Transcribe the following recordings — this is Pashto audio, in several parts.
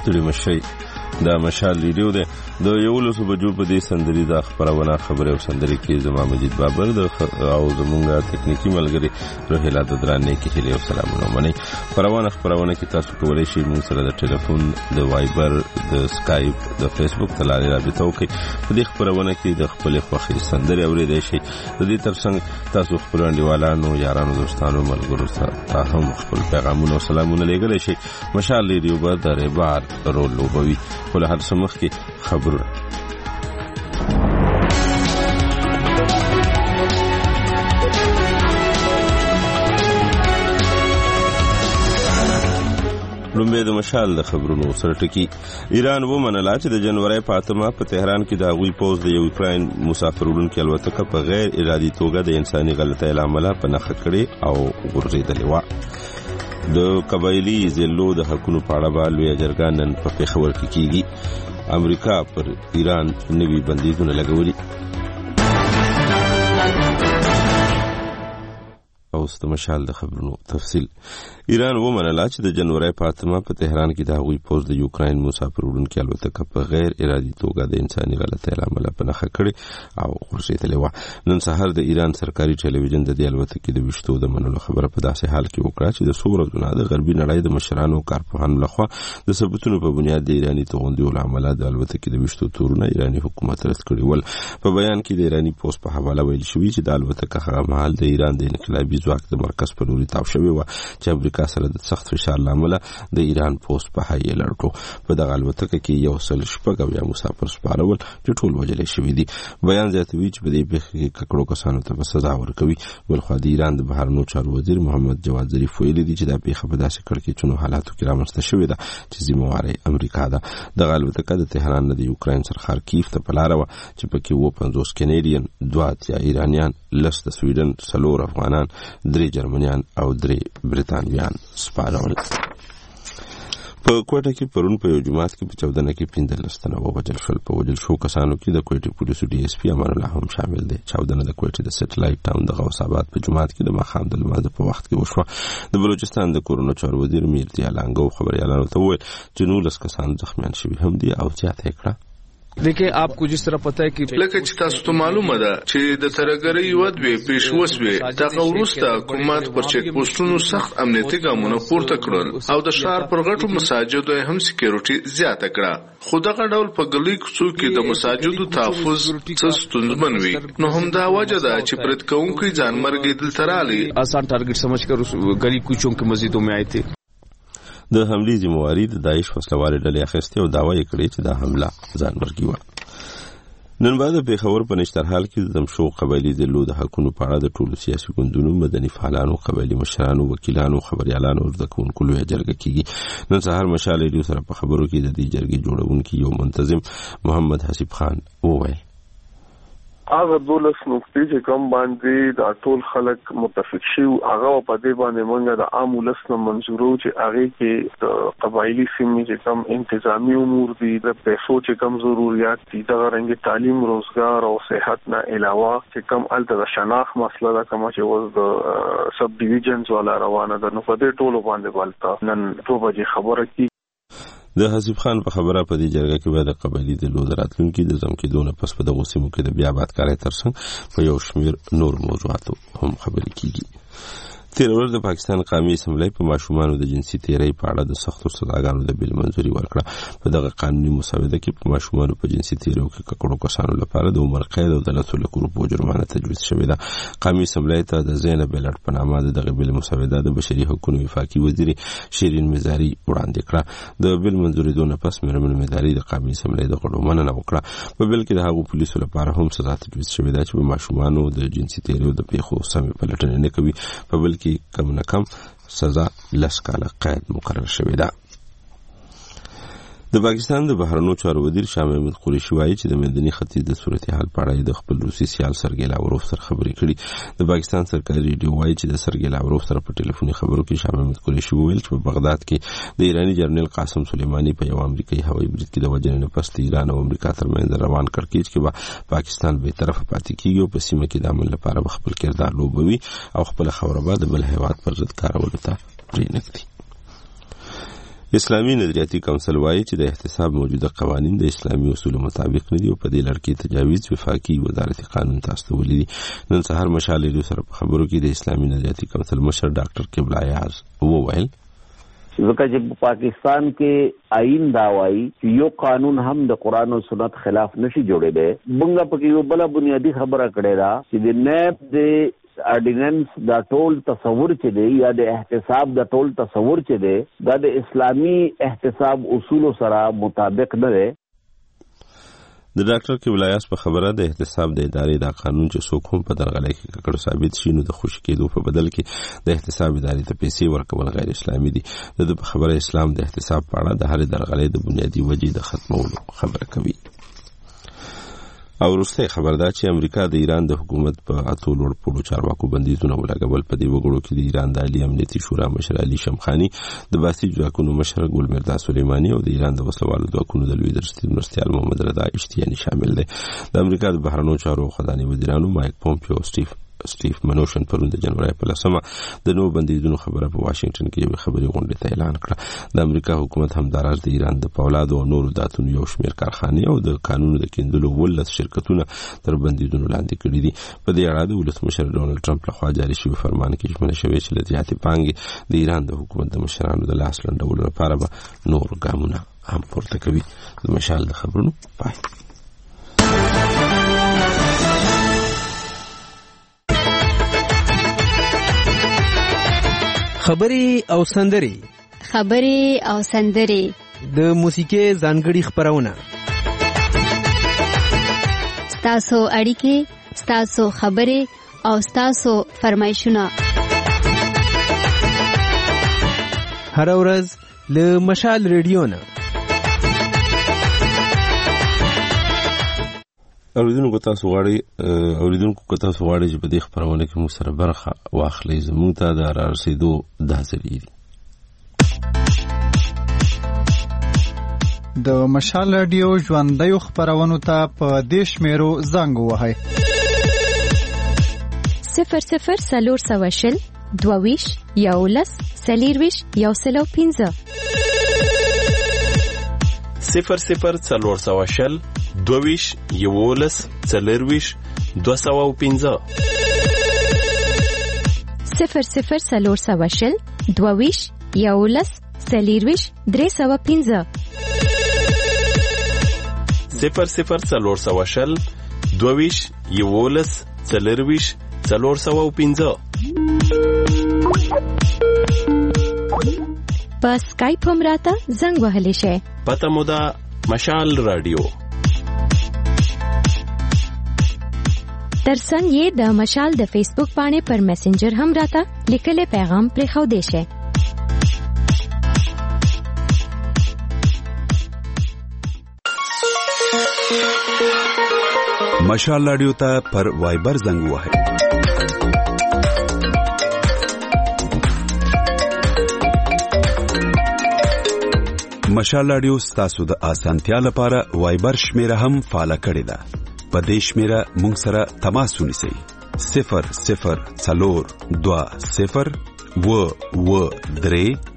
ستړي مشي دا مشال ریډیو ده د 11 بجو په دې سندري د خبرونه خبره او سندري کې زما مجید بابر او زمونږه تکنیکی ملګری روحیلا د درانه کې هلي او سلامونه مني خبرونه کې تاسو کولای شئ موږ سره د ټلیفون د وایبر د سکایپ د فیسبوک تلاري رابطه وکړئ په دې خبرونه کې د خپل خوښي سندري اورېدئ شئ د دې ترڅنګ تاسو خپل انډیوالانو یارانو دوستانو ملګرو سره هم خپل پیغامونه او سلامونه لېږلی شئ مشال ریډیو به د ربار رول لوبوي خو له هر څه مخکې خبرونه لومبه د مشال د خبرونو سره ټکی ایران ومنله چې د جنوري په 8 په تهران کې د غوي پوز د یوکرين مسافرونکو الوتکه په غیر ارادي توګه د انساني غلطۍ لامل په نخښه کړې او غورځېدلې و د قبایلی ضلعو د حقونو په اړه به لوی جرګه نن په پېښور کې کیږي امریکا پر ایران نوي بندیزونه لګولي او د مشال د خبرونو تفصیل ایران ومنله چې د جنوري په 8 په تهران کې د غوي پوز د یوکرين مسافرونکو الوتکه په غیر ارادي توګه د انساني غلطۍ لامل په نخښه کړې او غورځېدلې و نن سهار د ایران سرکاري ټلویزیون د دې الوتکې د وشتو د منلو خبره په داسې حال کې وکړه چې د څو ورځې د غربي نړۍ د مشرانو کارپوهانو لخوا د ثبوتونو په بنیاد د ایراني توغندیو لامل د الوتکې د وشتو تورونه ایراني حکومت رد کړي ول په بیان کې د ایراني پوز په حواله ویل شوی چې د الوتکه هغه مهال د ایران د انقلابي ځواک د مرکز په لوري تاو شوی و چې امریکا سره د سخت فشار لامل د ایران پوز په هي لړټو په دغه الوتکه کې یو سل شپږ یا مسافر سپارول چې ټول وجلې شوی دي بیان زیاتوي چې په دې پیښه کې ککړو کسانو ته سزا ورکوي بلخو د ایران د بهرنیو چارو وزیر محمد جواد ظریف ویلي دي چې دا پیښه په داسې کړکېچونو حالاتو کې رامنځته شوې ده چې ذمہواره امریکا ده دغه الوتکه د تهران د یوکرين سره خارکیف ته په لار و چې پکې و 50 کینیډین 2 یا ایرانیان لس د سویډن 4 افغانان 3 جرمنیان او 3 بریتانویان سپارول په کوټه کې پرون په یو جماعت کې په 14 کې 15 تنه ووجل شول په وجل شو کسانو کې د کوټې پولیسو ډي اس پی امان الله هم شامل دي 14 د کوټې د سټلایټ ټاون د غوث آباد په جماعت کې د مخام د لمانځه په وخت کې وشو د بلوچستان د کورونو چارو وزیر میر دیالانګو خبريالانو ته وویل چې 19 کسان زخمیان شوي هم دي او زیاته کړه देखिए आपको जिस तरह पता है कि لکه چې تاسو ته معلومه ده چې د ترګری ودوي پیشوسوي دغه وروسته حکومت پر چک پوسټونو سخت امنیتي ګامونه پورته کړل او د شهر پر غټو مساجدو هم سکیورټي زیاته کړه خو دغه ډول په ګلي کوڅو کې د مساجدو تحفظ څه ستونزمن وي نو هم دا وجه ده چې پرد کوونکي ځانمرګي دل ترالي آسان ټارګټ سمجھ کر گلی کوچوں کې مسجدوں میں آئے تھے د حملې ذمہواری د داعش وسلوارې ډلې اخیستې او دعوی کړې چې دا حمله ځانمرګي و نن بعد پیښور په نشترحال کې د دمشو قبایلی ضلعو د حقونو په اړه د ټولو سیاسي ګوندونو مدني فعالانو قبایلی مشرانو وکیلانو خبريالانو او د کوونکو لوی جرګه کیږي نن سهار مشال ریډیو سره په خبرو کې د دې جرګې جوړونکي یو منتظم محمد حسیب خان وویل هغه دولس نقطې چې کوم باندې د ټول خلک متفق شي هغه په دې باندې موږ د عام ولس نه منزورو چې هغه کې د قبایلی سیمې چې کوم انتظامی امور دي د پیسو چې کوم ضرورت دي د رنګ تعلیم روزګار او صحت نه علاوه چې کوم الته د شناخت مسله ده کوم چې وز د سب ډیویژنز ولا روانه ده نو په دې ټولو باندې ولته نن 2 بجې خبره کی د حسیب خان په خبره په دې جرګه کې به د قبایلی ضلعو د راتلونکي د ځمکېدو پس په دغو سیمو کې د بیا آبادکارۍ ترڅنګ په یو شمېر نور موضوعاتو هم خبرې کیږي تیر ورځ د پاکستان قومي اسمبلی په ماشومانو د جنسي تیرۍ په اړه د سختو سزاګانو د بیل منظوري ورکړه په دغه قانوني مسوده کې په ماشومانو په جنسي تیرۍ کې ککړو کسانو لپاره د عمر قید او د 2 لک روپو جرمانه تجویز شوې ده قومي اسمبلی ته د زینب بلټ په نامه دغه بیل مسوده د بشري حقوقو وفاقي وزیر شیرین مزاری وړاندې کړه د بیل منظوري دونه پس مرمن مداري د قومي اسمبلی د غړو مننه وکړه په بیل کې د هغو پولیسو لپاره هم سزا تجویز شوې ده چې په ماشومانو د جنسي تیرۍ د پیښو سمې پلټنې نه کوي په بل کې کم نه کم سزا 10 کاله قید مقرر شوې ده د پاکستان د بهرنیو چارو وزیر شاه محمود قریشي وایي چې د مدني ختیځ د صورتحال په اړه د خپل روسي سیال سرګی لاوروف سره خبرې کړې د پاکستان سرکاري ریډیو وایي چې د سرګی لاوروف سره په ټلیفوني خبرو کې شاه محمود قریشي وویل چې په بغداد کې د ایرانی جنرال قاسم سلیمانی په یو امریکایي هوایي برید کې د وژنې نه پس ایران او امریکا ترمنځ روان کړکېچ کې به پاکستان به طرف پاتې کیږي او په سیمه کې د عمل لپاره خپل کردار لوبوي او خپل خبره به د بل هیواد پر ضد کارولو ته پرېنږدي اسلامي نظریاتي کونسل وایي چې د احتساب موجوده قوانين د اسلامي اصولو مطابق نه دي او په دې لړ کې تجاوز وفاقي وزارت قانون تاسو ولې دي. نن سهار مشال ریډیو سره په خبرو کې د اسلامي نظریاتي کونسل مشر ډاکټر قبله یاز وویل ځکه چې پاکستان کې آئین دا وایي چې یو قانون هم د قرآن او سنت خلاف نشي جوړېدی. موږ پکې یو بل بنیادی خبره کړې ده چې د نیب د آرډیننس دا ټول تصور چې دی یا د احتساب دا ټول تصور چې دی دا د اسلامي احتساب اصولو سره مطابق نه دی. د ډاکټر قبله یاز په خبره د احتساب د ادارې دا قانون چې څوک هم په درغلۍ کې ککړ ثابت شي نو د خوشي کېدو په بدل کې د احتساب ادارې ته پیسې ورکول غیر اسلامي دي. د په خبره اسلام د احتساب په اړه د هر درغلۍ د بنیادی وجې د ختمولو خبره کوي. او وروسته خبر ده چې امریکا د ایران د حکومت په اتو لوړ پوړو چارواکو بندیزونه ولګول. په دې وګړو کې د ایران د عالی امنیتي شورا مشر علي شمخاني، د باسي ځواکونو مشر ګل مردا سلیماني او د ایران د وسلوالو ځواکونو د لوی مرستیال محمد رضا اشتیاني شامل دي. د امریکا د بهرنیو چارو خزانه وزیرانو مایک پومپیو سټیف منوشن پرون د جنوري په لسمه د نو بندیزونو خبره په واشنگټن کې یو خبري غونډه ته اعلان کړه. د امریکا حکومت هم دراز د ایران د پولاد او نورو داتونو یو شمېر کارخانې او د قانونو د کیندلو ولس شرکتونه تر بندیزونو لاندې کړي دي. په دې اړه د ولسمشر ډونالد ټرمپ لخوا جاري شوی فرمان کې ژمنه شوې چې د زیاتې پانګې د ایران د حکومت د مشرانو د لاس لنډولو لپاره به نور ګامونه هم پورته کوي. د مشال د خبرونو پای. خبري او سندري د موسیقي ځانګړي خبرونه ستاسو اړیکې، ستاسو خبري او ستاسو فرمایشونه هر ورځ له مشال ریډیو نه. اوریدونکو تاسو غواړئ چې په دې خبرونه کې مو سره برخه واخلئ. زموږ ته د رارسېدو دا ذریعې دي. د مشال رادیو ژوندیو خبرونو ته په دې شمیرو زنګ ووهئ: 00 22 11 40 105 00 22 11 40 205 00 22 11 40 305 00 22 11 40 405. په سکایپ هم راته زنګ وهلی شئ. پته مو ده مشال رادیو. ترڅنګ یې د مشال د فیسبوک باندې پر میسنجر هم راته لیکلي پیغام پرې ښودلی شئ. مشال رادیو ته پر وایبر زنګ وهئ: 'مشال رادیو ستاسو د اسانتیا لپاره وایبر شمیره هم فعال کړی ده. په دې شمیره مونږ سره تماس ونیسئ: 00 420 و3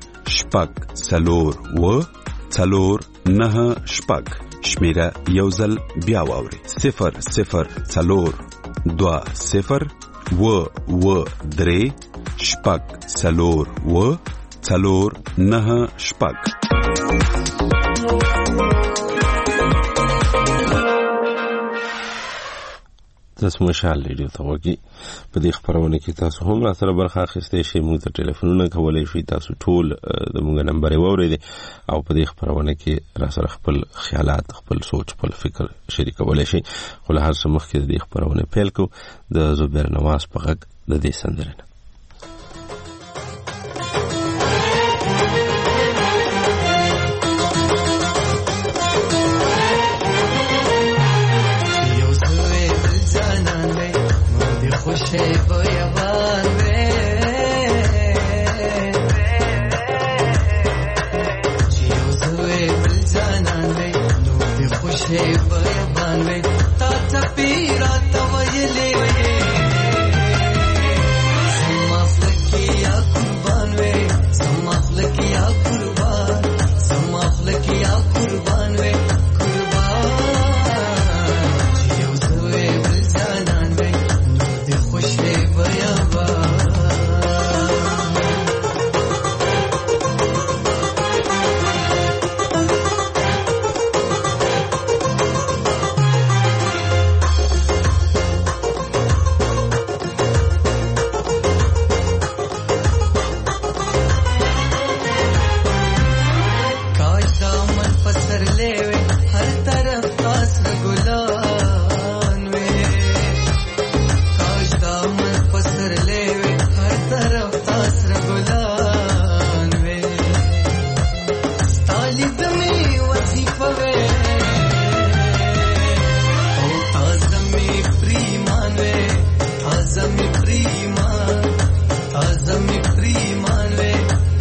4 9 شمیره یوزل بیا واوري: 00 420 و3 4 9. تاسو مشال ریډیو ته وګورئ. په دې خبرونه کې تاسو هم را سره برخه اخیستئ شئ. موږ ته ټلیفونونه کولای شئ. تاسو ټول د موږ نمبر واورئ او په دې خبرونه کې را سره خپل خیالات، خپل سوچ، خپل فکر شریکولای شئ. خو له هر څه مخکې د دې خبرونه پیل کوو د زبیر نواز په غږ د دې سندرې نه. باران وې کاش دا من پسر لوي هر طرف تاسو ګلان وې ستالي دمي وظیفه وې او تاسو می پریمان وې تاسو می پریمان تاسو می پریمان وې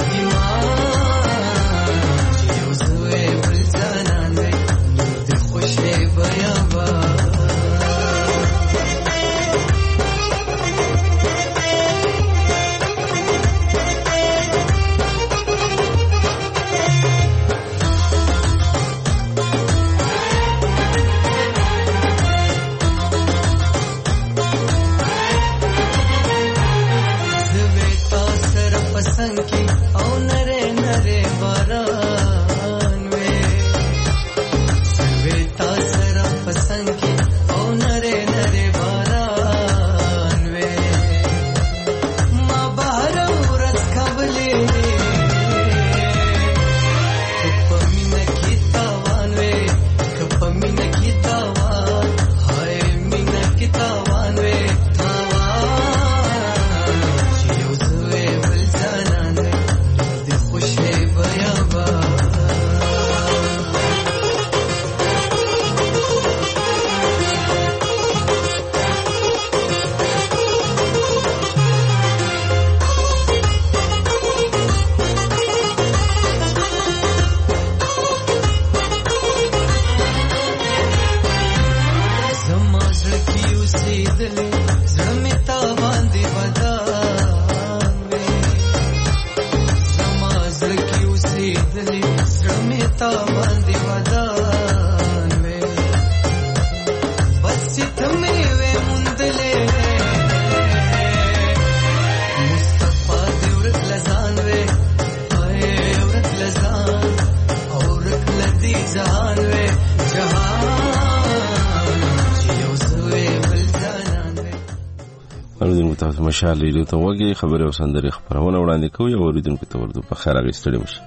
مشال ریډیو ته وګي خبره او سندري خبرونه وړاندې کوي او اوریدونکو ته ورته په خیر راغستړي مشي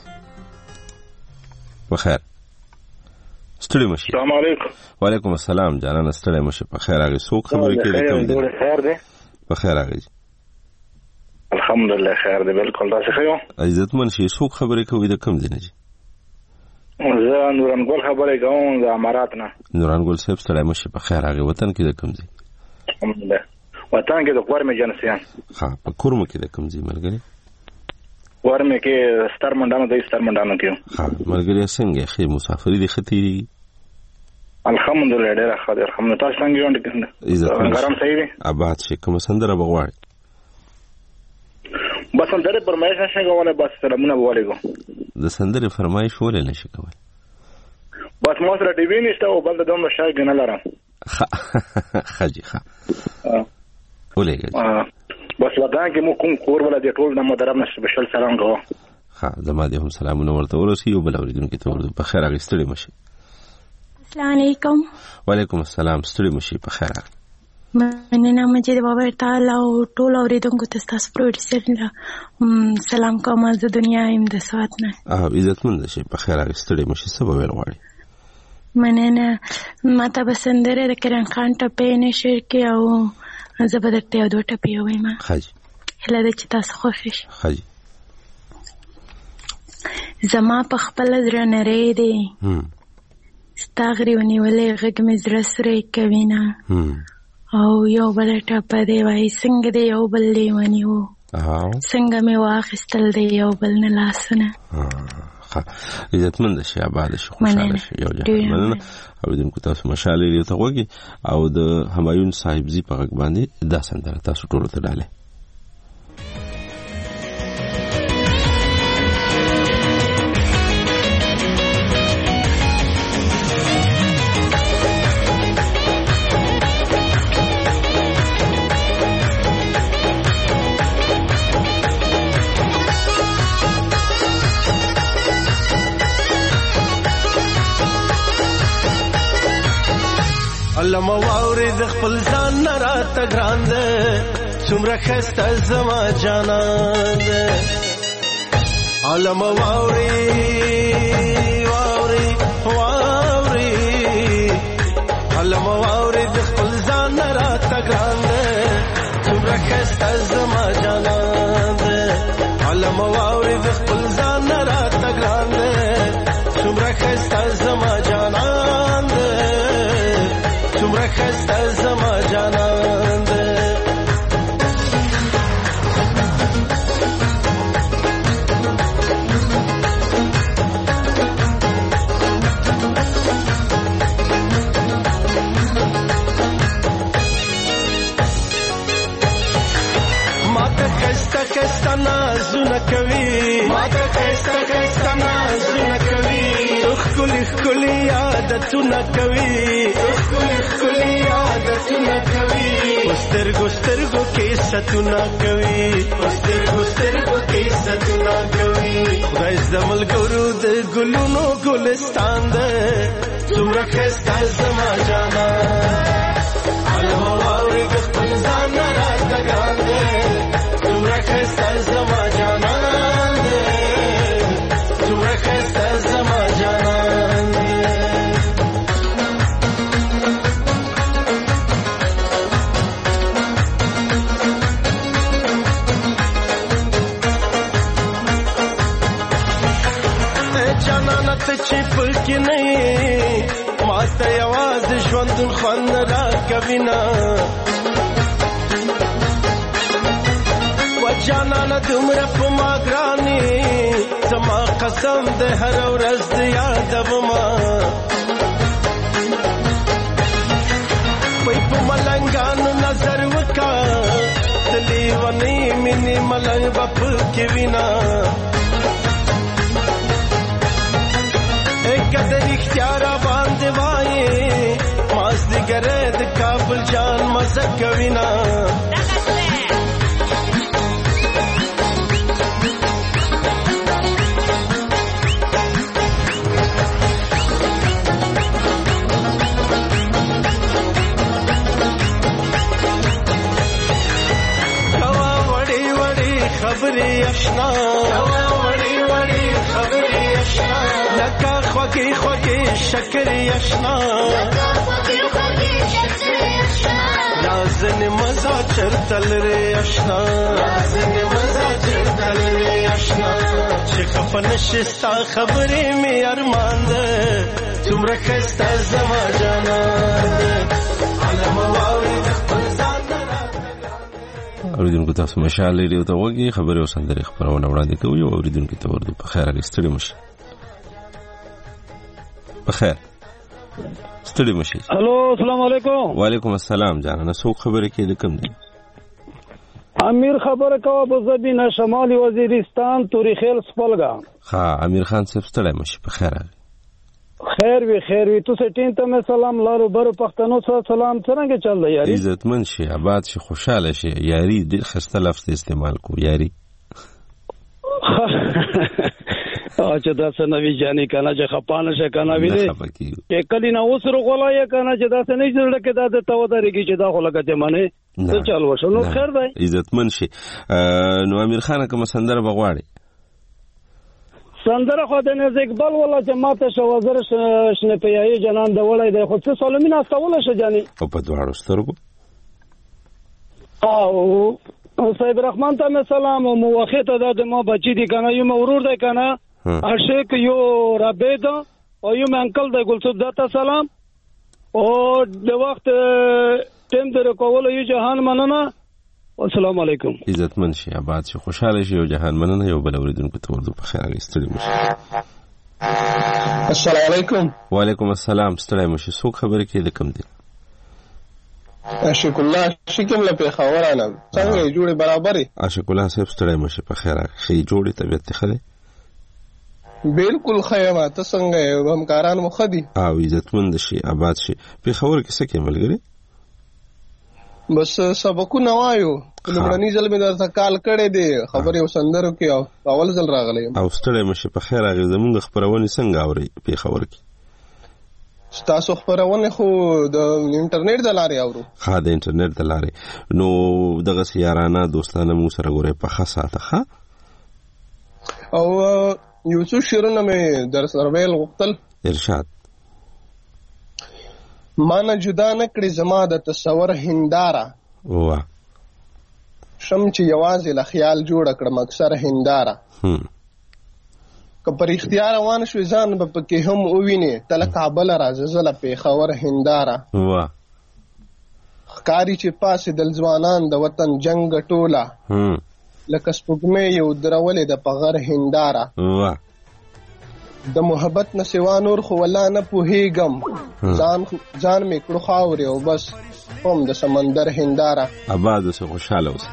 په خیر ستړي مشي. السلام علیکم. وعلیکم السلام جانان ستړي مشي په خیر راغی څوک خبرې کوي کوم دي خیر دی په خیر راغی الحمدلله خیر دی بالکل تاسو ښه یو عزت من شي څوک خبرې کوي د کوم دي نه زه نورانګل خبرې کوم د امارات نه نورانګل صاحب ستړي مشي په خیر راغی وطن کې د کوم دي الحمدلله وطن کې د قورمه جنسیان ها په کورمه کې د کوم ځای ملګری قورمه کې ستر منډانو کې ها ملګری څنګه خې مسافری دي ختيري الحمدلله ډېر ښه دي الحمدلله تاسو څنګه یو څنګه ګرام صحیح دي آباد شي کوم سندره بغواړي بس سندره فرمایش نشه کوله بس سلامونه وعلیکم د سندره فرمایش ولې نشه کوله بس مو سره ټي وي نشته او بل د دوه شای نه لرم خاجي ښه ولېږه بس وطن کې مو کوم کور ولا د ټول د محترم سپیشل سلام کوم ها زما دې هم سلامونه ورته ورسي او بل اوریدونکو ته ورته په خیر راغستړي مشي. السلام علیکم. وعلیکم السلام ستړي مشي په خیر راغ مننه مجید بابا تعالی او ټول اوریدونکو ته تاسو پروډوسر سلام کوم د دنیا ایم د سوات نه عزت مند شي په خیر راغستړي مشي سبا ویل غواړي مننه ماته بسندره د کرن خان ټپې نشر کې او زه به درته یو دوه ټپې وایم خاجي هله د چې تاسو خوښ شي خاجي زما په خپل زړه نری دی ستا غري ونیولې غږ مې زړه سوری کوي نه او یو بل ټپه دی وایي څنګه دی یو بل لیونیو څنګه مې واخیستل دی یو بل نه لاسونه عزتمند شي آباد شي خوشاله شي یو جهان مننه اوریدونکو تاسو مشال لري ته وګي او د همایون صاحبزي په غږ باندې دا سندره تاسو ټول ته ډاله علم واوري د خپل ځان نه راته ګران ده څومره ښایسته زما جانان ده علم واوري واوري واوري د خپل ځان نه راته ګران دی څومره ښایسته زما جانان دی څومره ښایسته زما جانان دی خسته نازونه کوي ماته خسته نازونه کوي ښکلي عادتونه کوي ښکلي عادتونه کوي سترګو کې ستونه کوي سترګو کې ستونه کوي خدای د ملګرو د ګلونو ګلستان ده څومره ښایسته زما جانان علمه واورې د خپل ځان نه راته ګران دی څومره ښایسته زما جانان دی څومره ښایسته زما جانان دی جانانه ته چې پکې نه یې ما ته یوازې ژوندون خوند راکوي نه جانانه دومره په ما ګرانې زما قسم د هره ورځ د یادومه وای په ملنګانو نظر وکړه د لیونۍ مینې ملنګ به پکې وینا که د رښتیا را باندې وایې مازدیګری د کابل جان مزه کوي نه خبرې اشنا وړي خبرې اشنا لکه خوږې شکرې اشنا رازن مزه چرته لرې اشنا چې خفه نشې ستا خبرې مې ارمان ده څومره ښایسته زما جانان ده علمه واورې د خپل ځان اوریدونکو تاسو مشال ریډیو ته وګورئ خبري او سندري خبرونه وړاندې کوي او اوریدونکو ته ورته په خیر راستړي مشه په خیر ستړي مشه الو السلام علیکم وعلیکم السلام جانانه څوک خبرې کې کوم دي امیر خبره کوه په زبینه شمالي وزیرستان توریخیل سپلګا ها امیر خان صاحب ستړي مشه په خیر خیر وی تو سټین ته مې سلام لارو برو پښتنو سره سلام څنګه چل دی یاري عزتمن شي آباد شي خوشاله شي یاري ډیر خسته لفظ استعمال کو یاري چې دا څه نوی جاني کنه چې خپانه شه کنه ویلې چې کلی نه وسره غولای کنه چې دا څه نه جوړه کې دا ته ودرېږي چې دا خو لګه ته منه څه چل وشو نو خیر دی عزتمن شي نو امیر خان کوم سندره بغواړي سندره خو د نز اقبال ولا جماعت شو وزر شنه پیای جنان د وړای د خو څه سالمین استول شو جاني او په دواړو سترګو او صاحب رحمان ته سلام او موخته د ما بچی دي کنه یو مرور دی کنه عاشق یو ربید او یو انکل د ګلصد ته سلام او د وخت ټیم در کول یو جهان مننه السلام علیکم عزتمن شي آباد شي خوشاله شي او جهان مننه یو بل اوریدونکو ته ورته په خیر راستړي مشه السلام علیکم وعلیکم السلام ستړي مشه څوک خبرې کې د کم دي عاشق الله شکم له پیښورانه څنګه جوړه برابرې عاشق الله صاحب ستړي مشه په خیر خي جوړه طبيعت خله بالکل خیمه ته څنګه همکاران مخدي او عزتمن شي آباد شي پیښور کې څه کې ملګری بس سبقونه وایو لمړنی ځل مې درته کال کړې دي خبرې وسندرو کې اول ځل راغلی او ستړی مشه په خیر راغلی زمونږ خبرونه څنګه اوري پیښور کې تاسو خبرونه خو د انټرنیټ د لارې اورو ها د انټرنیټ د لارې نو دغه سیارانه دوستانه مو سره غوړې په خاصه ښه او یو څو شیرونه مې در سره ویل غوښتل ارشاد مانا جدا نکړي زما د تصور هنداره شم چې یوازې له خیال جوړ کړم اکثر هنداره که پر اختیار روان شوې ځان به پکې هم ووینې تله کابل راځه زله پېښور هنداره ښکاري چې پاڅېدل ځوانان د وطن جنګ ټوله لکه سپوږمۍ یو درولې د په غر هنداره د محبت نه سوا نور خو والله نه پوهېږم ځان مې کړو خاورې او بس هم د سمندر هنداره آباد اوسه خوشحاله اوسه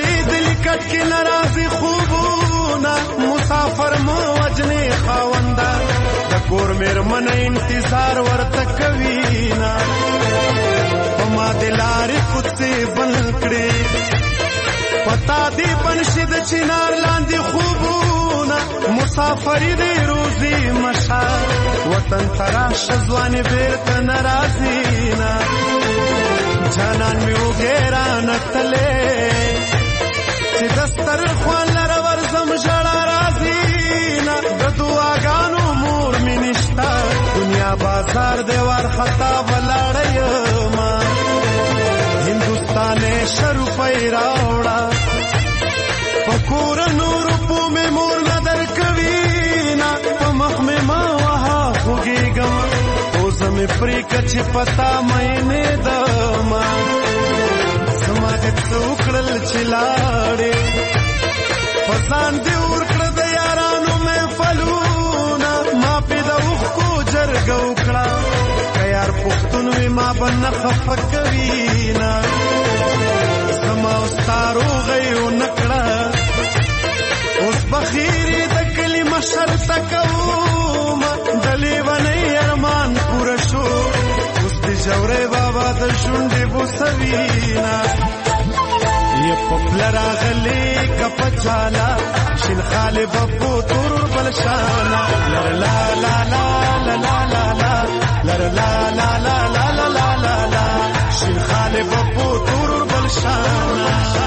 مسافر مو وجنې خاونده د کور مېرمن انتظار ورته کوي نه په ما د لارې کوڅې بند کړې پتا دې بنشي د چنار لاندې خوبونه مسافري دې روزي مشه وطن ته راشه ځوانې بېرته نه راځي نه جانان مې وږې رانتلې چې دسترخوان لره ورځم ژړا راځي نه د دعاګانو مور مې نشته دنیا بازار دی وارخطا ولاړه یمه هندوستانې شروپۍ راوړه په کورنو روپو مې مور نه درکوي نه په مخ مې مه وهه خوږېږم پوزه مې پرېږه چې پتا مینې دمه زما دې څه وکړل چې لاړې په ځان دې ورکړه د یارانو محفلونه ما پې د اوښکو جرګه وکړه که یار پښتون وي ما به نه خفه کوي نه زما او ستا روغۍ ونه کړه اوس به خیرې د کلي مشر ته کومه د لیونۍ ارمان پوره شو اوس د ژورۍ بابا د شونډې بوسوي نه یه پپله راغلی که په چاله شین خالې به په تور بلشانه لر لا لا لا لا لا لا لا لر لا لا لا لا لا لا لا لا شین خالې به په تور بلشانه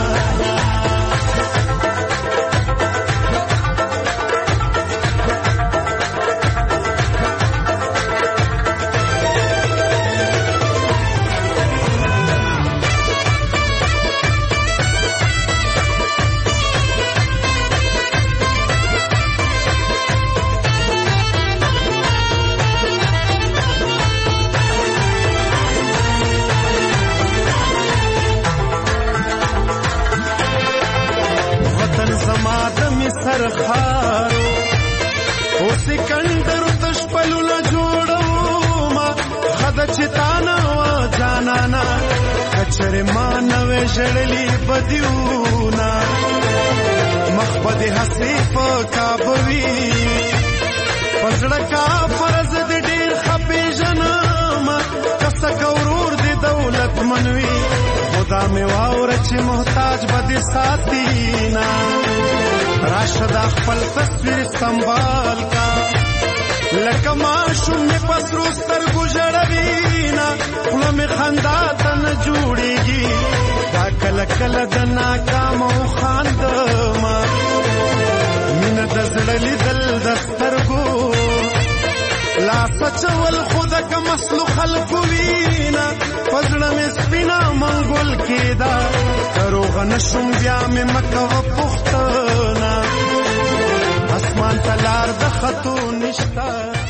سرخارو او سکندر تشپلونه جوړوما خد چتانا وا جانانا کچره ما نوې جړلې بدیونا مخبد حسیف کابوي پزړه کا فرض دې ډېر خپې جنما کس کورور دې دولت منوي خدا مې واور چې محتاج بده ساتینا راشد خپل تصویر سنبال کا لکه ماشوم مې پسرو سترګو ژړوینا خوله مې خندا ته نه جوړېږي دا کله کله د ناکامو خاندمه مینه د زړه لیدل د سترګو لاس اچول خو د کمسلو خلکو وینا په زړه مې سپینه منګول کېده که روغه نشم بیا مې مکوه پوښتنه اسمان ته لار د خطو نشته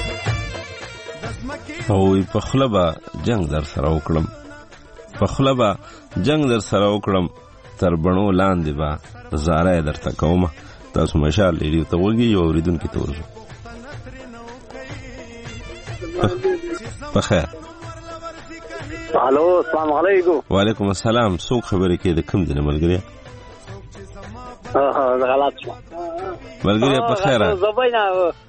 او په خوله به جنګ در سره وکړم په خوله به جنګ در سره وکړم تر بڼو لاندې به زاره درته کومه تاسو مشال ریډیو ته وږي یو اورېدونکي ته ورځو په خیر الو السلام علیکم وعلیکم السلام څوک خبرې کوي د کوم ځای نه ملګري غلط شو ملګري په خیر زبینا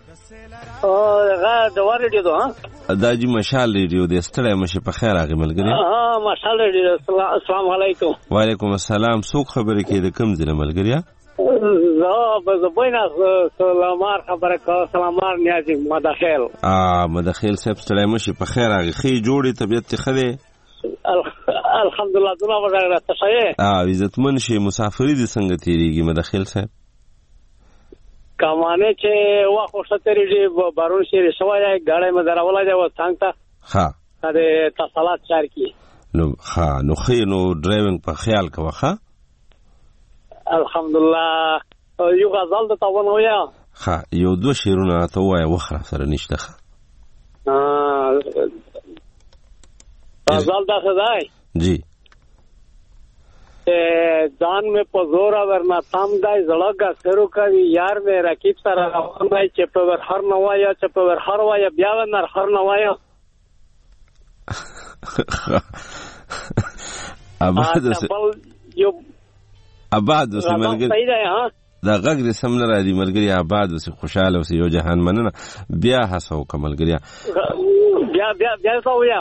د ریډیو ته دا جی مشال ریډیو د ستړی مشه په خیر هغه ملګري مشال ریډیو السلام علیکم وعلیکم السلام څوک خبرې کوي د کوم ځای نه ملګري زبینا سلامار خبره کو سلامار نیازی مداخل مداخل صاحب ستړی مشه په خیر هغه خې جوړي طبيعت ښه دی الحمدلله دونه وړه تاسو عزتمن شي مسافری دي څنګه تیریږي مداخل صاحب کمانه چې واخو ستريږي بارون شي شوای غاړې مدار ولا دی و څنګه ها دا تصالات چار کی نو ها نو خې نو ډرایوینګ په خیال کوه ها الحمدلله یو غزل د تاونه ویا ها یو دوه شعرونه ته وایه وخره سره نشته ښه غزل دا خدای جی ځان مې په زوره ورنه تم دی زړه ګسرو کوي یار مې رقیب سره روان دی چې په ورهر نه وایه چې په ورهر وایه بیا به نرخر نه وایه آباد اوسې ملګري دا غږ دې سم نه راځي ملګري آباد اوسې خوشحاله اوسې یو جهان مننه بیا هڅه وکړه ملګریا بیا څه ویا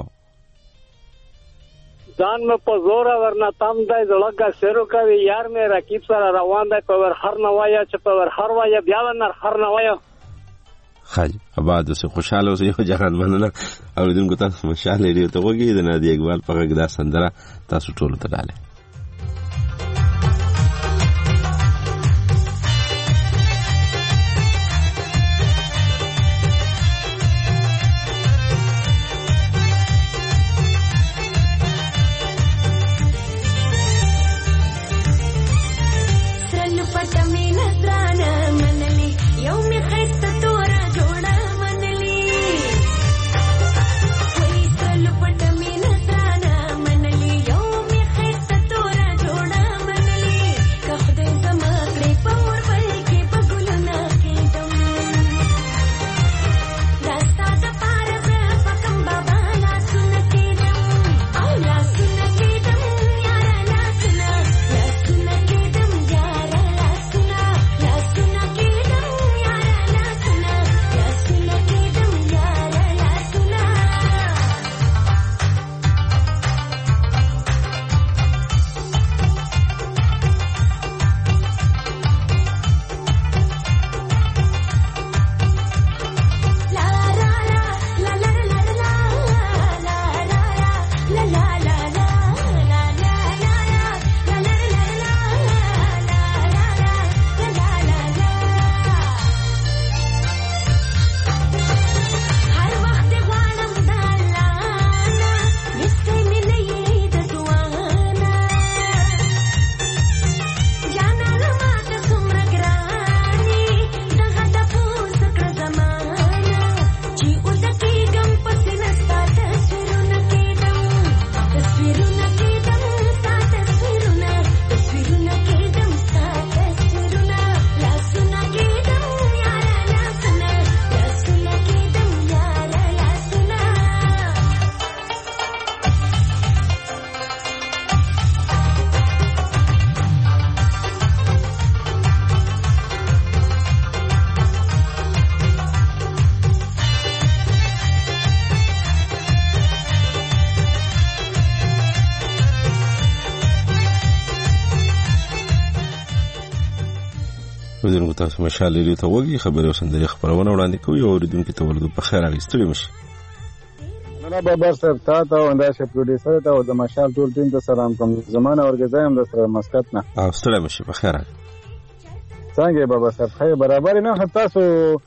ځان مې په زوره ورنه تم دی زړه ګسرو کوي یار مې رقیب سره روان دی په ورهر نه وایه چې په ورهر وایه بیا به نرخر نه وایه خاج آباد اوسې خوشحاله اوسې یو جهان مننه اورېدونکو تاسو مشال ریډیو ته غوږ یې د نادي اقبال په غږ دا سندره تاسو ټولو ته ډالۍ ودرنګو تاسو مشال لري ته وګي خبرې او سندري خبرونه وړاندې کوي او اوریدونکو ته ورته په خیر راغستلی مشه نه بابا صاحب ته انده شه پروډوسر ته او د مشال ټول ټیم ته سلام کوم زمانه ورګزایم د سره مسکت نه او ستړي مشه په خیر څنګه بابا صاحب خیر برابر نه تاسو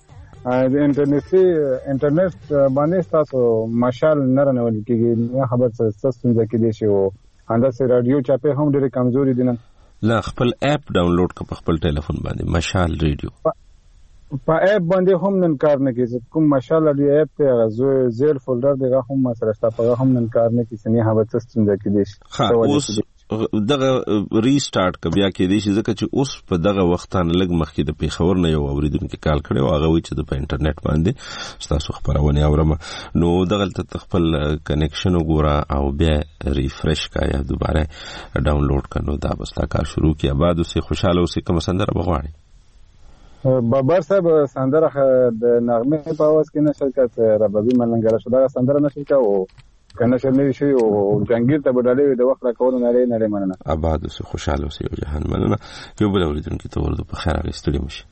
انټرنیټ باندې تاسو مشال نه رنول کیږي خبر څه څنګه کې دي شي او انده سره رادیو چاپه هم ډېر کمزوري دي نه لا خپل اپ ډاونلوډ ک په خپل ټلیفون باندې مشال ریډیو په اپ باندې هم نن کار نه کوي کوم مشال ریډیو اپ ته زیر فولډر دغه هم سره تاسو هم نن کار نه کوي سني هغه څه څنګه کې دي اوس دغه ریسټارټ ک بیا کې دي چې ځکه چې اوس په دغه وخت نه لګ مخکې د پیښور نه یو اوریدونکو کال کړي او هغه وی چې په انټرنیټ باندې تاسو خبرونه اورم نو دغه ته خپل کنیکشن وګوره او بیا ریفرش کا یا دوباره ډاونلوډ کړو دا بس تا کار شروع کیا بعد اوسه خوشاله اوسه کوم سندره بغواړي بابر صاحب سندره د نغمه په आवाज کې نشل کړه ربابي ملنګره شو دا سندره نشل کړه کنه شنه شي او جنگیر ته بدلې د وخت راکول نه لري مننه آباد اوسه خوشاله اوسه یو جهان مننه یو بل اوریدونکو ته ورته په خیر راغستلی مشه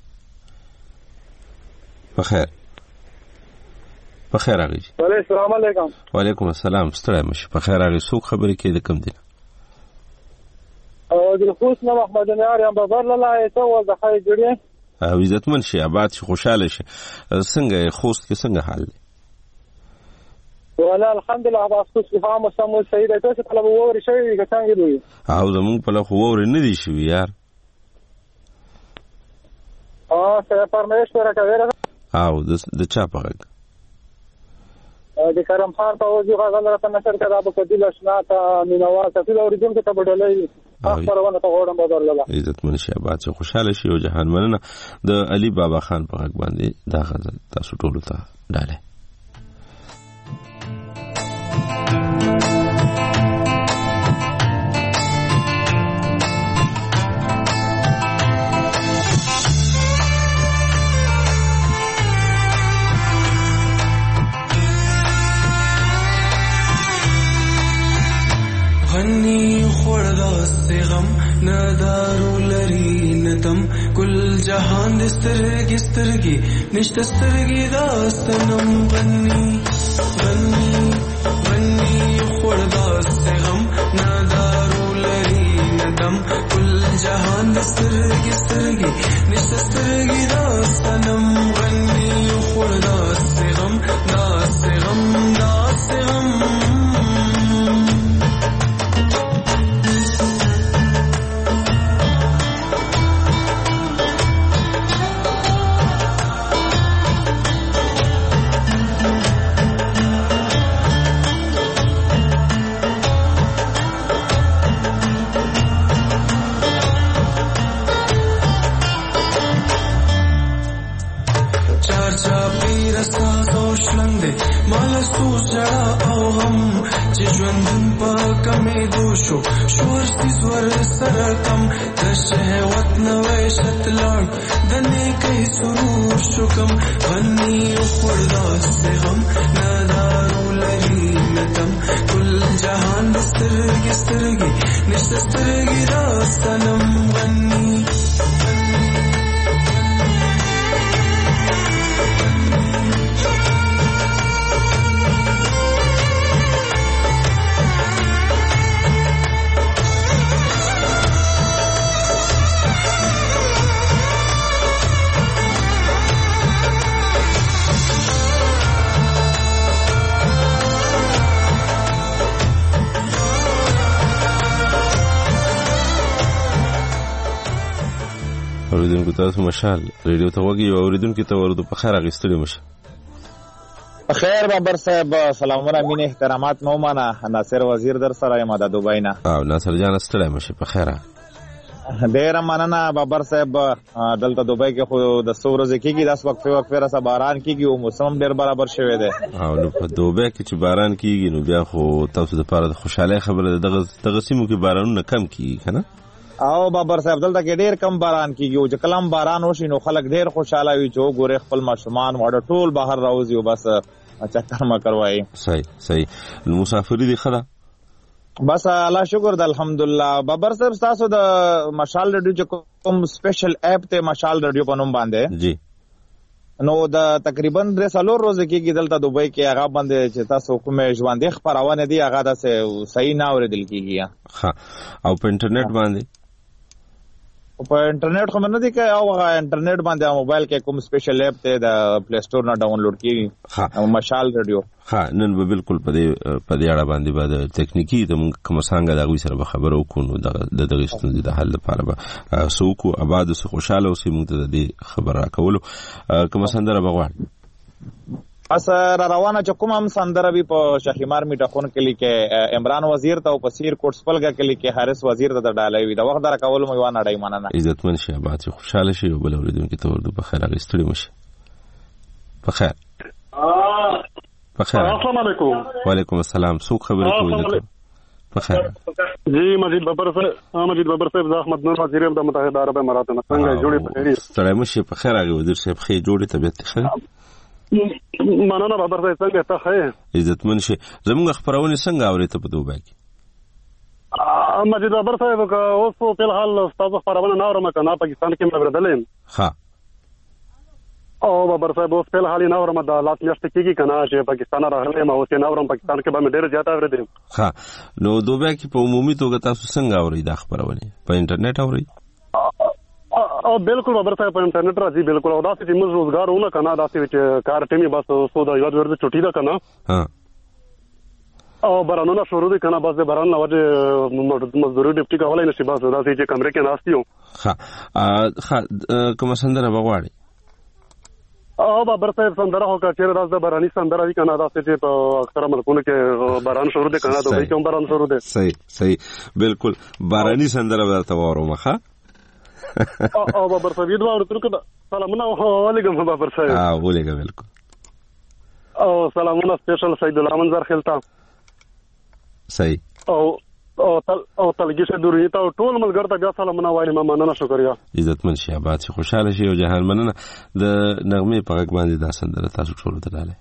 په خیر راغی السلام علیکم وعلیکم السلام ستړی مشه په خیر راغی څوک خبرې کوي د کم دي او د خوست نه محمد نار یم بابر لاله ته ول د خای جوړې او عزتمن شي آباد شي خوشاله شي څنګه خوست کې څنګه حال دی ولا الحمدلله تاسو په فهم سمو صحیح ده تاسو په لور ووري شوی څنګه دی او زمون په لور ووري نه دی شوی یار سره فرمایش ورکوي او د چا په غږ د کرم خان په وځي غږ راته نشر کړه په کدي لښنا ته مینوال ته د اوریدونکو ته بدلې خبرونه ته غوړم بدلله عزت من شي آباد چې خوشاله شي او جهان مننه د علي بابا خان په غږ باندې دا غزل تاسو ټول ته ډاله غنی خوردا غم ندارو لري ندم کل جهان د سترګي سترګي نشته سترګي داستنم غنی غنی غنی خوردا غم ندارو لري ندم کل جهان د سترګي سترګي نشته سترګي داستنم غنی خوردا غم داستغم شور سور سرکم د شهوت نوې شتلان د نیکي سرور شکم غنی خوردا غم ندارو لري ندم کل جهان سترګي سترګي نشته سترګي راستنم غنی اوریدونکو تاسو مشال ریډیو ته وګي او اوریدونکو ته ورته په خیر اغستړي مشه خیر بابر صاحب سلامونه مين احترامات مو معنا ناصر وزیر در سره یم د دوبۍ نه او ناصر جان ستړي مشه په خیره ډیر مننه بابر صاحب دلته دوبۍ کې خو د سورز کېږي 10 وقفه را باران کېږي او موسم ډیر برابر شوی دی او نو په دوبۍ کې چې باران کېږي نو بیا خو تاسو د پاره د خوشاله خبره دغه سیمو کې بارانونه کم کېږي کنه او بابر صاحب دلته کې ډیر کم باران کیږي او چې کلم باران وشي نو خلک ډیر خوشاله وي چې ګوره خپل ماشومان وړ ټول بهر راوځي او بس چکر ما کوي صحیح مسافری دي خدا بس الله شکر د الحمدلله بابر صاحب تاسو د مشال رادیو کوم سپیشل اپ ته مشال رادیو په نوم باندې جی نو د تقریبا 3 ورځې کېږي دلته دوبۍ کې هغه باندې چې تاسو کومه ژوندې خبرونه دي هغه د صحیح نه اوریدل کېږي ها او په انټرنیټ باندې په انټرنیټ خو نه دي کې او هغه انټرنیټ باندې موبایل کې کوم سپیشل اپ ته د پلی سٹور نه ډاونلوډ کیږي مشال رادیو ها نن به بالکل په دې اړه باندې بعد ټیکنیکی د کوم څنګه دا غوي سره خبرو وکړو د دغه ستونزې د حل لپاره به سوکو آباد سو خوشاله اوسې موږ ته د خبر راکولو کوم سندره بغوان اثر روانه چې کوم هم سندره وی په شاهمار میټخون کې لیکه عمران وزیر ته او پسیر کوټسپلګه کې لیکه حارث وزیر ته ډالای وی د وخت در کول مې وانه ډای مننه عزتمن شه آباد خوشاله شي او بل اوریدونکو ته ورته په خیر اغستړي مشه په خیر السلام علیکم وعلیکم السلام څوک خبرې کوي په خیر جی مجید بابر صاحب احمد نور وزیر د متحده عرب امارات نه څنګه جوړې په خیر ستړی مشه په خیر هغه وزیر صاحب خې جوړې طبيعت ښه مننه بابر صاحب څنګه ته ښه عزتمن شه زموږ خبرونه څنګه اورې ته په دوبۍ کې مجید بابر صاحب کا اوس په الحال تاسو خبرونه نه اورم کنه پاکستان کې مې وردلم ها او بابر صاحب اوس په الحال نه اورم د لاس میاشت کېږي کنه چې پاکستان راغلی ما اوس نه اورم پاکستان کې به ډېر زیات اورېدم ها نو دوبۍ کې په عمومي توګه تاسو څنګه اورئ دا خبرونه په انټرنیټ اورئ او بالکل بابر صاحب په انټرنیټ راځي بالکل او دا چې موږ روزګارونه کنه دا چې کار ټیمي بس سو دا یو ورته چټي ده کنه ها او بارانونه شروع دي کنه بس د باران نه وجه مزدوري ډیپټي کولای نشي بس دا چې کمرې کې ناستیو کوم سندره بغواړي او بابر صاحب سندره هو کا چیرې راز د باراني سندره وی کنه دا چې په اکثره ملکونو کې باران شروع دي کنه دوی کوم باران شروع دي صحیح بالکل باراني سندره ورته ورومه ښه او بابر صاحب دوه ورته سلامونه علیکم بابر صاحب ولګه بالکل او سلامونه سپیشل سید الله منظر خلتا صحیح او تلګي شه دوری ته ټول ملګر ته بیا سلامونه وایم مننه شکریا عزتمن شي آباد شي خوشاله شي او جهان مننه د نغمه په غږ باندې دا سندره تاسو ټول ته لاله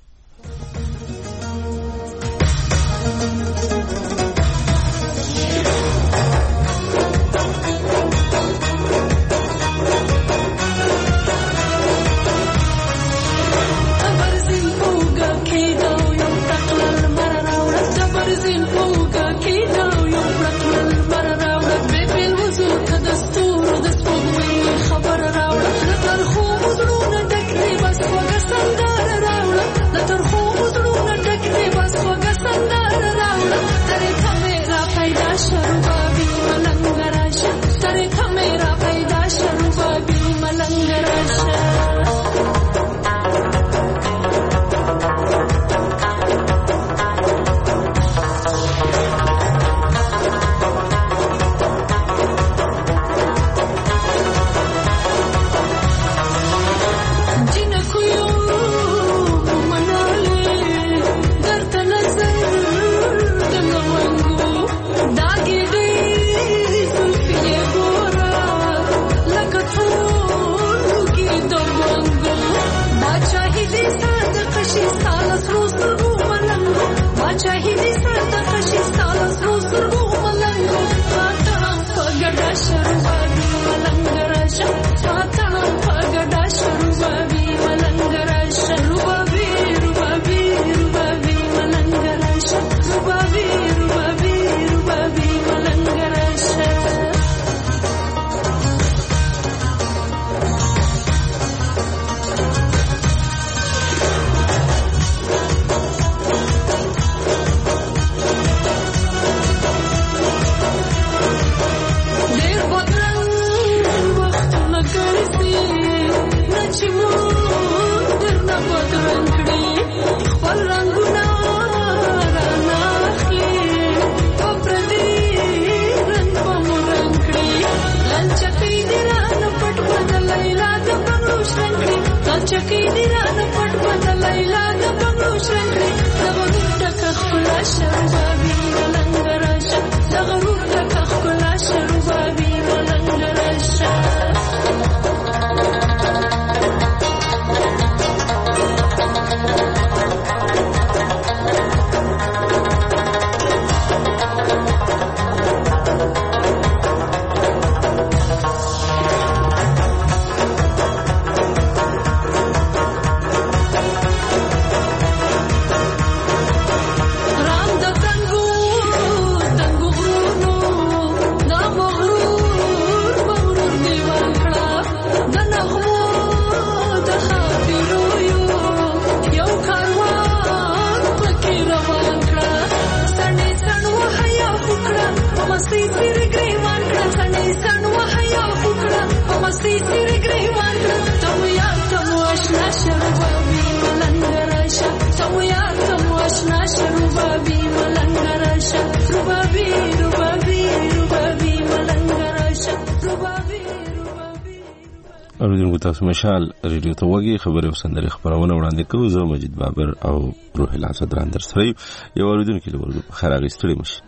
اوریدونکو تاسو مشال ریډیو ته وګورئ خبري او سندري خبرونه وړاندې کوي زه مجید بابر او روح الاسد راندر سره یو اوریدونکو لورو خیر هغه ستړي مشي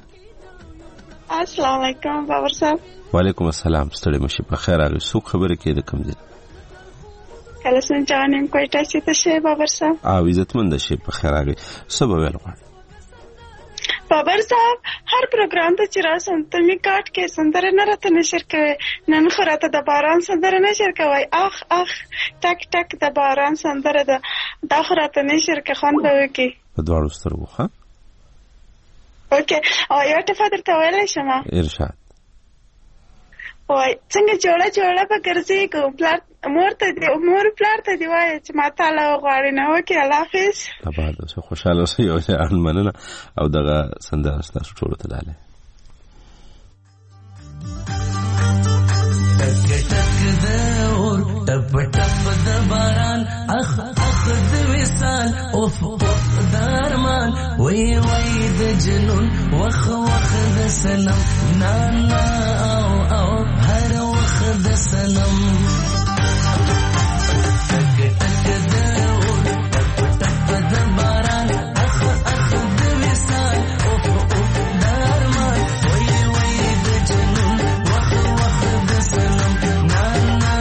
السلام علیکم بابر صاحب وعلیکم السلام ستړي مشي په خیر هغه څوک خبره کوي د کوم ځای کله څنګه جانم کوټه چې ته شی بابر صاحب او عزتمند شي په خیر هغه سبب ویل غواړم بابر صاحب هر پروګرام ته چې راسم ته می کاټ کې سندره نه راته نشر کوي نن خو راته د باران سندره نشر کوي اخ ټک ټک د باران سندره دا خو راته نشر کوي خان به وکي په دواړو سترګو ها اوکې او یو ته فادر ته ویلای شم ارشاد وای څنګه جوړه په ګرځي کو مور پلار ته دی وایي چې ما تعالی غواړي نه وکي. الله حافظ. آباد اوسه، خوشاله اوسه. یو ځان مننه او دغه سندره ستاسو ټولو ته لاله. ټپ ټپ د باران اخ اخ د وصال اوف اوف د ارمان وای وای د جنون وخ وخ د سنم نا نا او او هر وخ د سنم ټک ټک د اور ټپ ټپ د باران اخ اخ د وصال اوف اوف د ارمان وای وای د جنون وخ وخ د سنم نا نا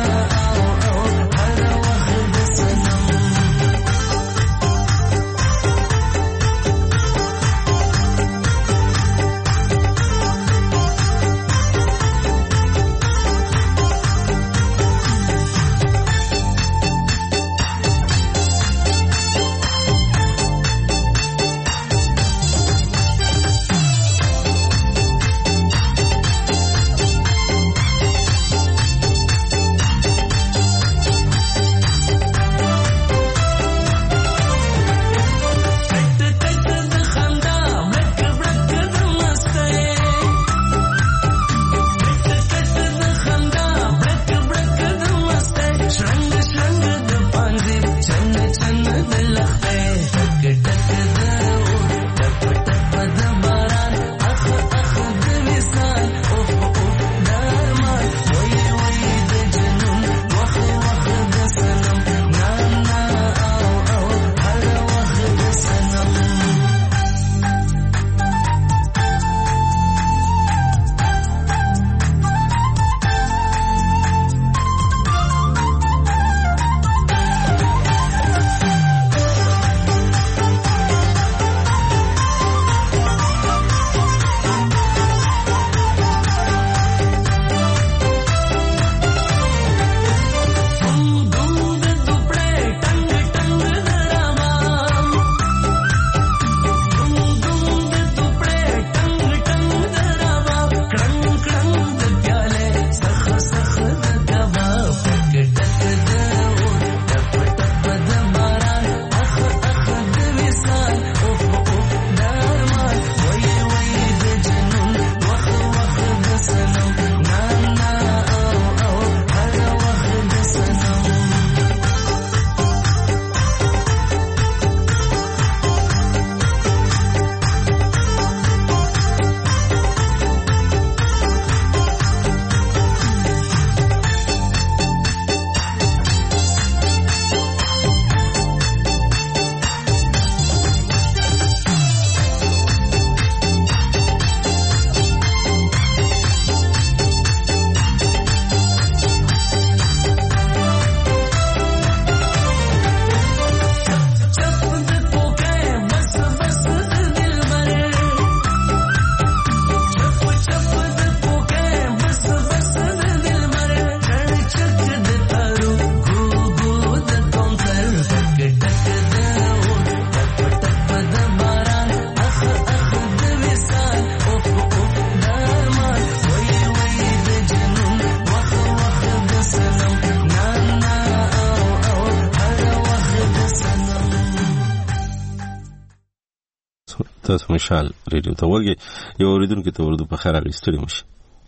تاسو مشال ریډیو ته وګورئ. یو اوریدونکو ته ورته په خیر اغستړي مشي.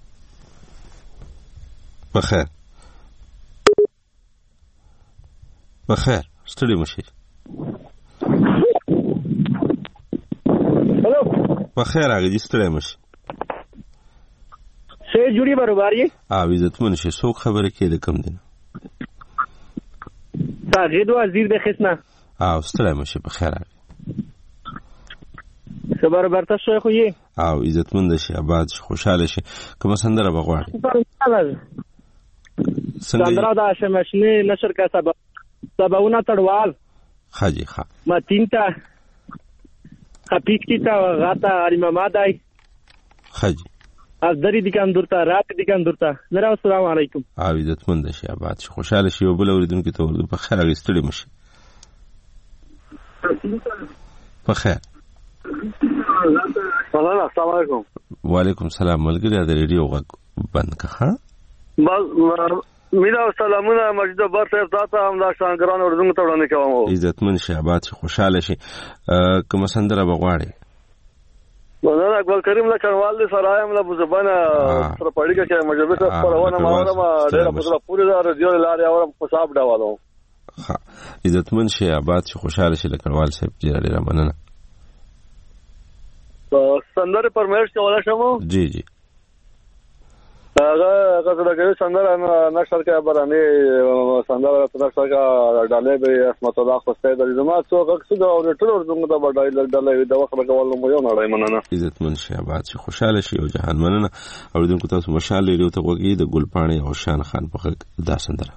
بخیر بخیر ستړي مشي. हेलो بخیر هغه ستړي مشي. से जुड़ी बरोबर ये عزت منشي څوک خبره کې د کم دین ساجد وزیر د خسنا ستړي مشي. بخیر خبر برته شو خو یې عزتمند شي آباد شي خوشاله شي. کوم سندره بغواړي سندره دا شمشنی نشر کا سباونه تړوال خاجي ښا ماتینتا خپیکتا غاتا علماء دای خاجي از دری دکان درتا رات دکان درتا. میرا السلام علیکم. عزتمند شي آباد شي خوشاله شي. او بل اوریدونکو ته ورته په خیر اغستړي مشي. په خیر السلام علیکم. وعلیکم السلام. ملګری د ریډیو غږ بند کړه. بس مینا سلامونه مجید بر صاحب تاسو هم دا شانګران اردو ته وړاندې کوم. عزتمن شه آباد خوشاله شي. کوم سندره بغواړي؟ مولانا اقبال کریم له چنوال دي سرایم له زبانه سره پړی کې مجبور سره پرونه ما ډېر په پوری دا رادیو لاري اورم په صاحب ډاوالو. ها عزتمن شه آباد شي خوشاله شي لکړوال صاحب ډېر مننه. سندره پرمیش کولا شمو؟ جی جی. هغه څنګه سندره نشر کې برانه سندره نشر کا ډالې به اسمت الله خوسته د زما څو غږ او ټول ورته د بډای ډالې د وخت کولو مو یو نړۍ مننه. عزتمن شه آباد شي خوشاله شي او جهان مننه. اوریدونکو تاسو مشال لري ته وګي د ګلپاڼې او شان خان په غږ دا سندره.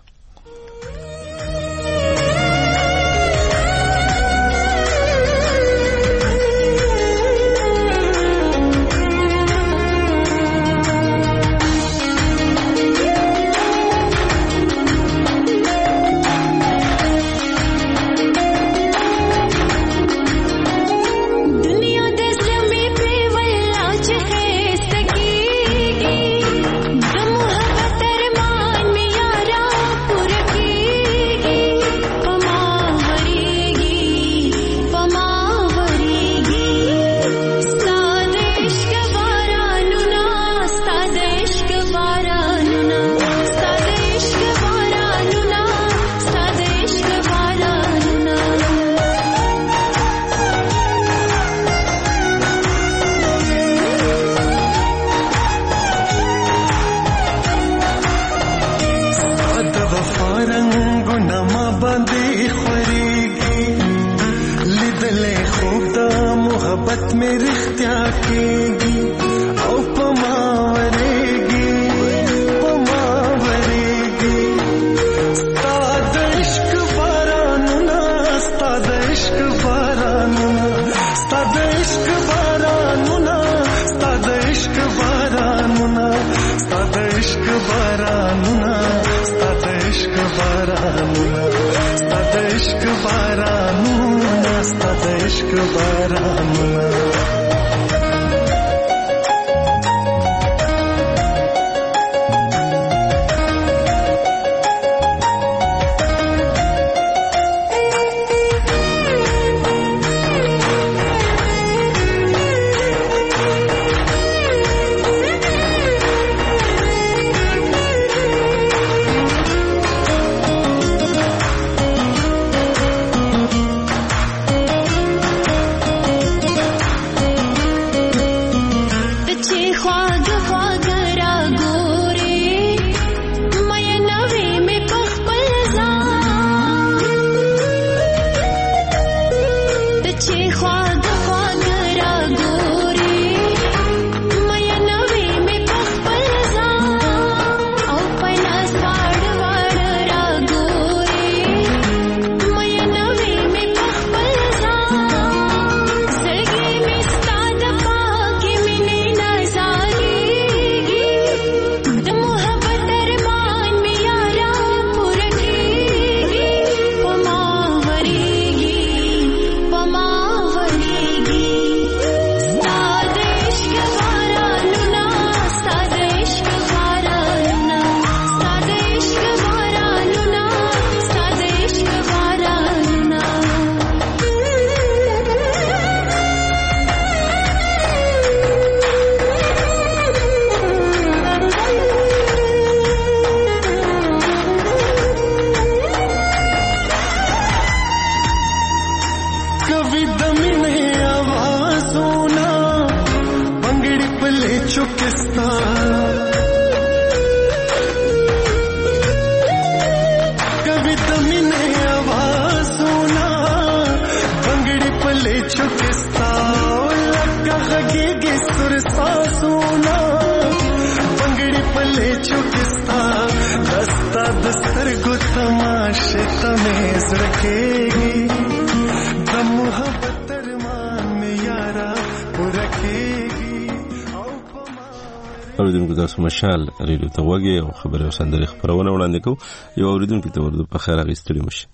اوریدونکو تاسو مشال ریډیو ته وګورئ او خبري او سندري خبرونه وړاندې کوو. یو اوریدونکو ته ورته په خیر غوښتلی مشه.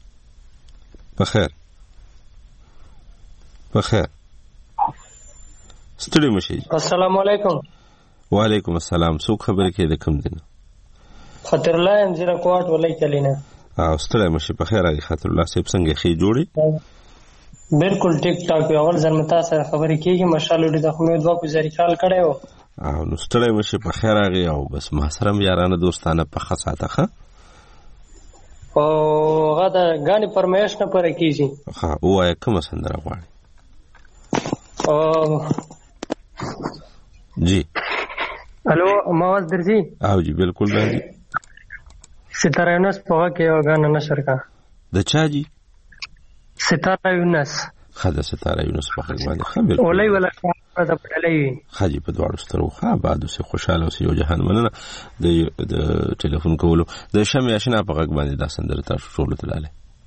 په خیر ستړي مشه. السلام علیکم. وعلیکم السلام. څوک خبرې کوي د کوم دین؟ خاطر الله یم زیرا کوټ ولای کلینا او ستړی مشه په خیر راغی خاطر الله صاحب څنګه خې جوړي بالکل ټیک ټاک یو اول ځل متا سره خبرې کیږي ماشاءالله د خو دوه گزاري کال کړو او نو ستړی مشه په خیر راغی او بس ما سره یارانه دوستانه په خاصه ښه او غدا غاني پرمیش نه پره کیږي ها وای کوم سندره غواړي او جی الو مواز درځي او جی بالکل راځي ستاره یونس په واکه یو غانا نشر کا د چا جی ستاره یونس خدا ستاره یونس په خبر باندې خبر اولای ولا دا پړلې خاجي په دواړو سترو ها بعد سه خوشاله اوسې یو جهان مننه د ټلیفون کولو د شمع آشنا په غږ باندې دا سندره تاسو ټول ته لاله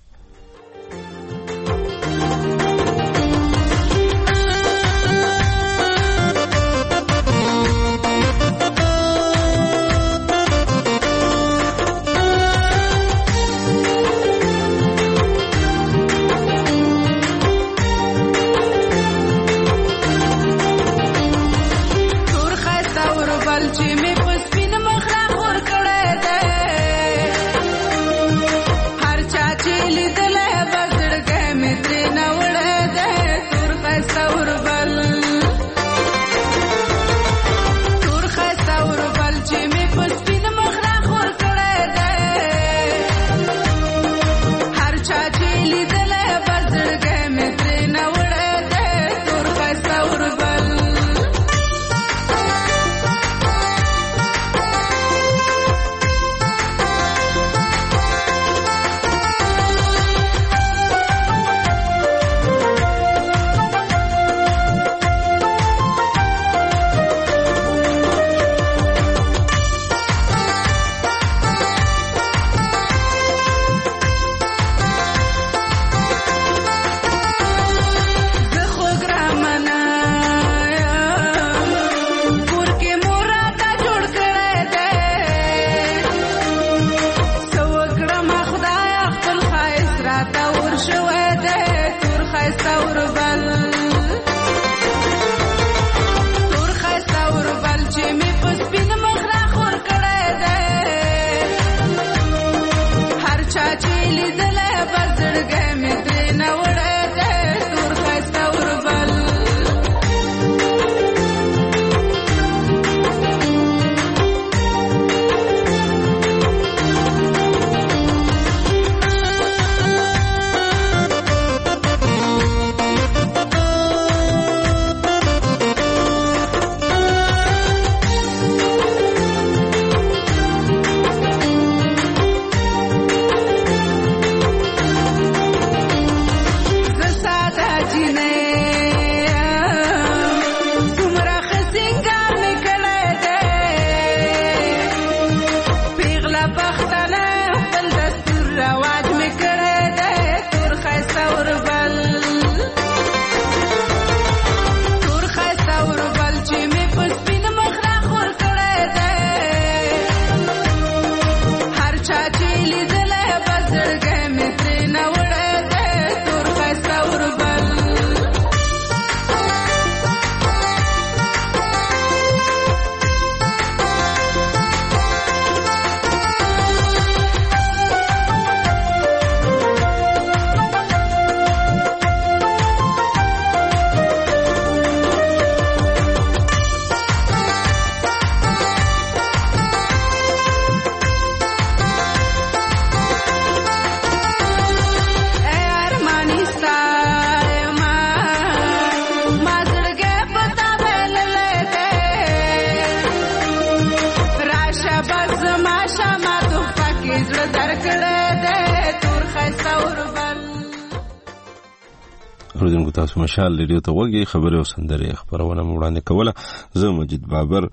اوریدونکو تاسو مشال ریډیو ته وګورئ خبره او سندره خبرونه وړاندې کوله زه مجید بابر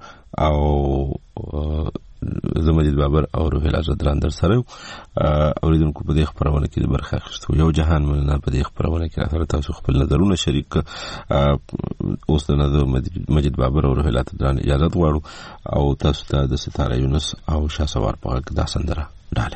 او روحیل آزاد در سره اوریدونکو په دې خبرونه کې د برخه اخیستو یو جهان مننه په دې خبرونه کې راځي تاسو خپل نظرونه شریک اوس د مجید بابر او روحیل آزاد اجازه غواړو او تاسو ته د ستاره یونس او شاسوار په غږ دا سندره ډاله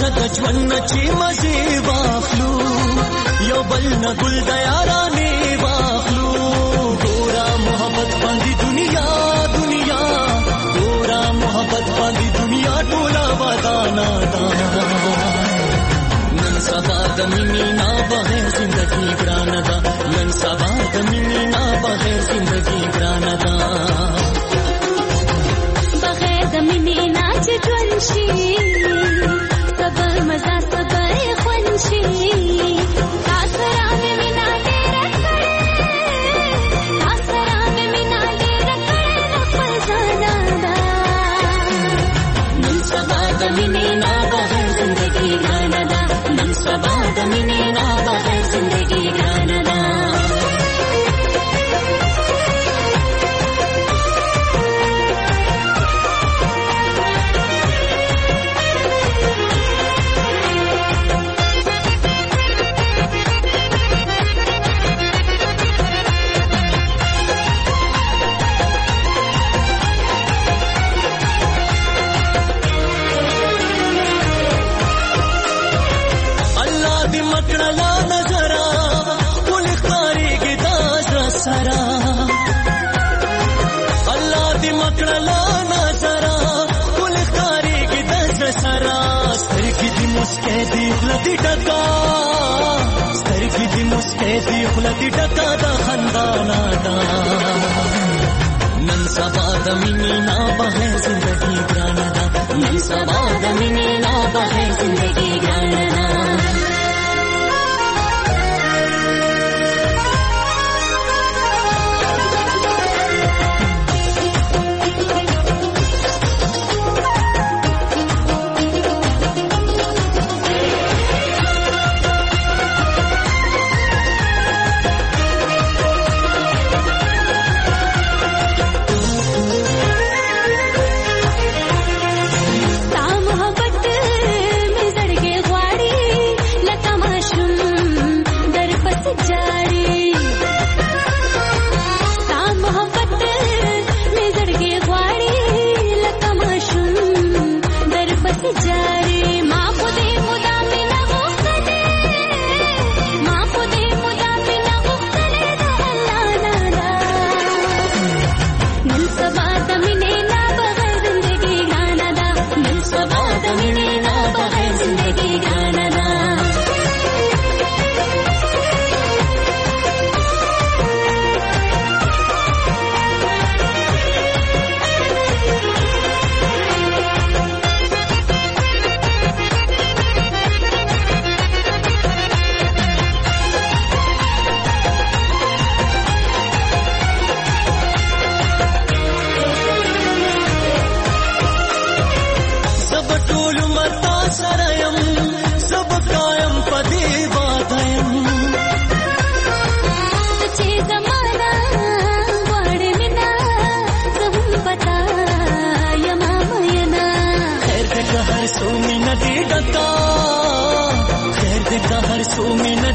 د ژوند چې مزه واخلو یو بل نه ګل د یارانې واخلو ګورا محبت باندې دنیا دنیا ګورا محبت باندې دنیا ټوله ودانا دا نن سبا د مینې نه بغیر زندگی ګران ده نن سبا د مینې نه بغیر زندگی ګران ده بغیر د مینې نه چې ژوند شي صبر مزه صبر خوند شي تاسو را مې مینا ډېر کړې تاسو را مې مینا ډېر کړې خپل ځان ده نن سبا د مینې نه بغیر زندگی ګران ده نن سبا د مینې نه بغیر زندگی ګران ده سترګې دې مسکې دې خلدي ډکا د خندانا دا نن سبا د مینې نه بغیر زندگی ګران ده نن سبا د مینې نه بغیر زندگی ګران ده हर सो में